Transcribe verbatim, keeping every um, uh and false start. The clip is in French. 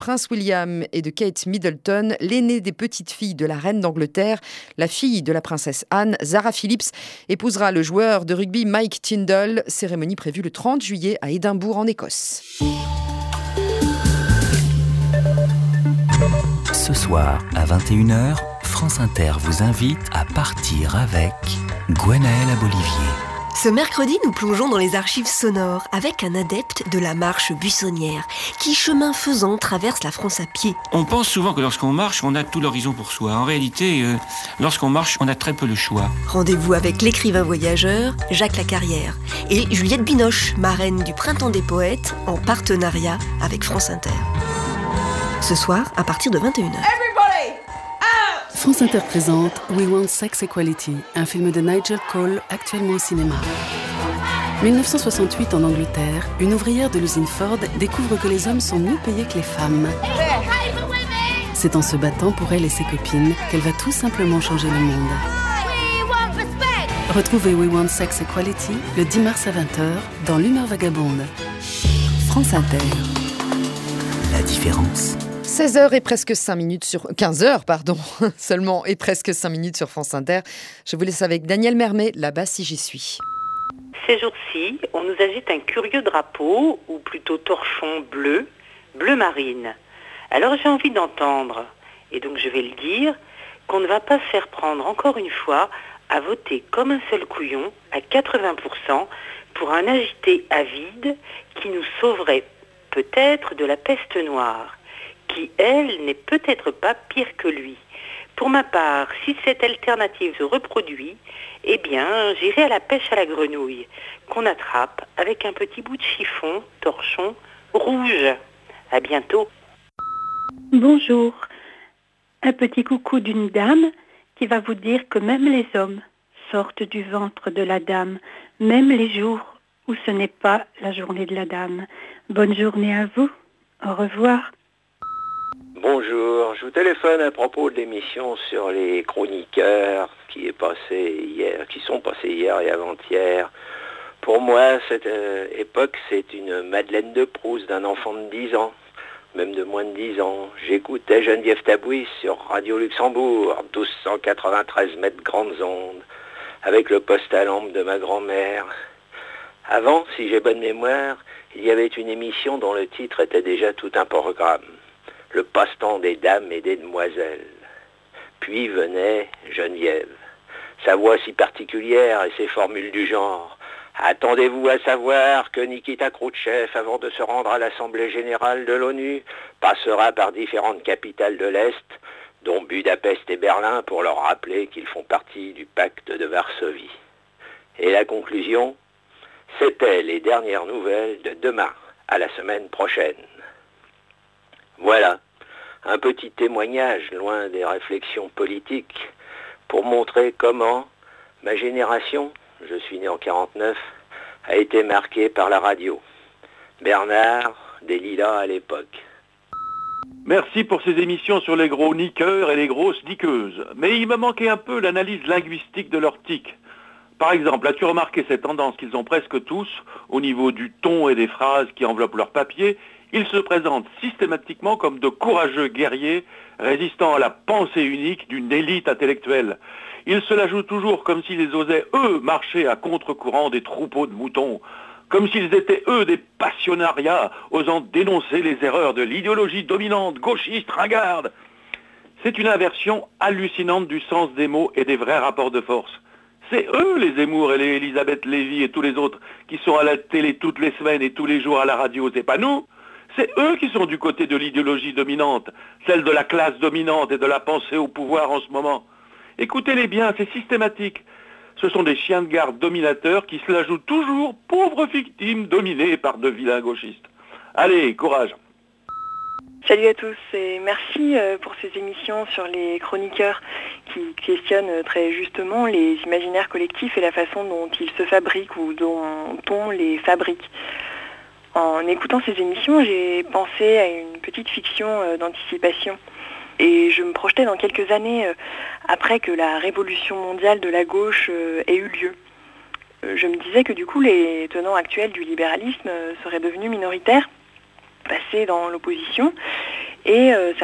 prince William et de Kate Middleton, l'aînée des petites filles de la reine d'Angleterre, la fille de la princesse Anne, Zara Phillips, épousera le joueur de rugby Mike Tindall. Cérémonie prévue le trente juillet à Édimbourg en Écosse. Ce soir à vingt et une heures, France Inter vous invite à partir avec Gwenaëlle Abolivier. Ce mercredi, nous plongeons dans les archives sonores avec un adepte de la marche buissonnière qui, chemin faisant, traverse la France à pied. On pense souvent que lorsqu'on marche, on a tout l'horizon pour soi. En réalité, euh, lorsqu'on marche, on a très peu le choix. Rendez-vous avec l'écrivain voyageur Jacques Lacarrière et Juliette Binoche, marraine du Printemps des Poètes, en partenariat avec France Inter. Ce soir, à partir de vingt et une heures. France Inter présente We Want Sex Equality, un film de Nigel Cole actuellement au cinéma. dix-neuf cent soixante-huit en Angleterre, une ouvrière de l'usine Ford découvre que les hommes sont mieux payés que les femmes. C'est en se battant pour elle et ses copines qu'elle va tout simplement changer le monde. Retrouvez We Want Sex Equality le dix mars à vingt heures dans l'Humeur vagabonde. France Inter. La différence. seize heures et presque cinq minutes sur... quinze heures, pardon, seulement, et presque cinq minutes sur France Inter. Je vous laisse avec Daniel Mermet, là-bas si j'y suis. Ces jours-ci, on nous agite un curieux drapeau, ou plutôt torchon bleu, bleu marine. Alors j'ai envie d'entendre, et donc je vais le dire, qu'on ne va pas se faire prendre encore une fois à voter comme un seul couillon, à quatre-vingts pour cent, pour un agité avide qui nous sauverait peut-être de la peste noire, qui, elle, n'est peut-être pas pire que lui. Pour ma part, si cette alternative se reproduit, eh bien, j'irai à la pêche à la grenouille, qu'on attrape avec un petit bout de chiffon, torchon, rouge. À bientôt. Bonjour. Un petit coucou d'une dame qui va vous dire que même les hommes sortent du ventre de la dame, même les jours où ce n'est pas la journée de la dame. Bonne journée à vous. Au revoir. Bonjour, je vous téléphone à propos de l'émission sur les chroniqueurs qui est passée hier, qui sont passés hier et avant-hier. Pour moi, cette euh, époque, c'est une Madeleine de Proust d'un enfant de dix ans, même de moins de dix ans. J'écoutais Geneviève Tabouis sur Radio Luxembourg, douze cent quatre-vingt-treize mètres grandes ondes, avec le poste à lampe de ma grand-mère. Avant, si j'ai bonne mémoire, il y avait une émission dont le titre était déjà tout un programme. Le passe-temps des dames et des demoiselles. Puis venait Geneviève, sa voix si particulière et ses formules du genre. Attendez-vous à savoir que Nikita Khrouchtchev, avant de se rendre à l'Assemblée générale de l'ONU, passera par différentes capitales de l'Est, dont Budapest et Berlin, pour leur rappeler qu'ils font partie du pacte de Varsovie. Et la conclusion, c'était les dernières nouvelles de demain à la semaine prochaine. Voilà, un petit témoignage loin des réflexions politiques pour montrer comment ma génération, je suis né en quarante-neuf, a été marquée par la radio. Bernard, des Lilas à l'époque. Merci pour ces émissions sur les gros niqueurs et les grosses niqueuses. Mais il me manquait un peu l'analyse linguistique de leurs tics. Par exemple, as-tu remarqué cette tendance qu'ils ont presque tous, au niveau du ton et des phrases qui enveloppent leur papier? Ils se présentent systématiquement comme de courageux guerriers résistant à la pensée unique d'une élite intellectuelle. Ils se la jouent toujours comme s'ils osaient, eux, marcher à contre-courant des troupeaux de moutons, comme s'ils étaient, eux, des passionnariats osant dénoncer les erreurs de l'idéologie dominante, gauchiste, ringarde. C'est une inversion hallucinante du sens des mots et des vrais rapports de force. C'est eux, les Zemmour et les Elisabeth Lévy et tous les autres, qui sont à la télé toutes les semaines et tous les jours à la radio, c'est pas nous. C'est eux qui sont du côté de l'idéologie dominante, celle de la classe dominante et de la pensée au pouvoir en ce moment. Écoutez-les bien, c'est systématique. Ce sont des chiens de garde dominateurs qui se la jouent toujours pauvres victimes dominées par de vilains gauchistes. Allez, courage. Salut à tous et merci pour ces émissions sur les chroniqueurs qui questionnent très justement les imaginaires collectifs et la façon dont ils se fabriquent ou dont on les fabrique. En écoutant ces émissions, j'ai pensé à une petite fiction euh, d'anticipation et je me projetais dans quelques années euh, après que la révolution mondiale de la gauche euh, ait eu lieu. Euh, je me disais que du coup les tenants actuels du libéralisme euh, seraient devenus minoritaires, passés dans l'opposition et euh, certains